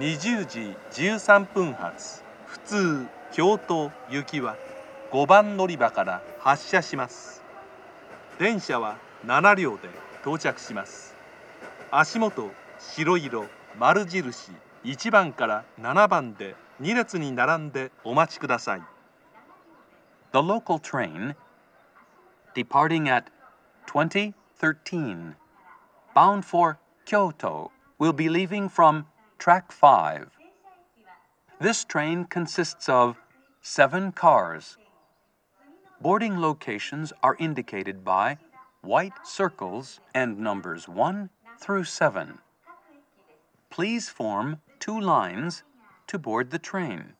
20時13分発普通京都行きは5番乗り場から発車します。電車は7両で到着します。足元白色丸印1番から7番で2列に並んでお待ちください。 The local train, departing at 2013, bound for Kyoto, will be leaving from track 5. This train consists of 7 cars. Boarding locations are indicated by white circles and numbers 1 through 7. Please form 2 lines to board the train.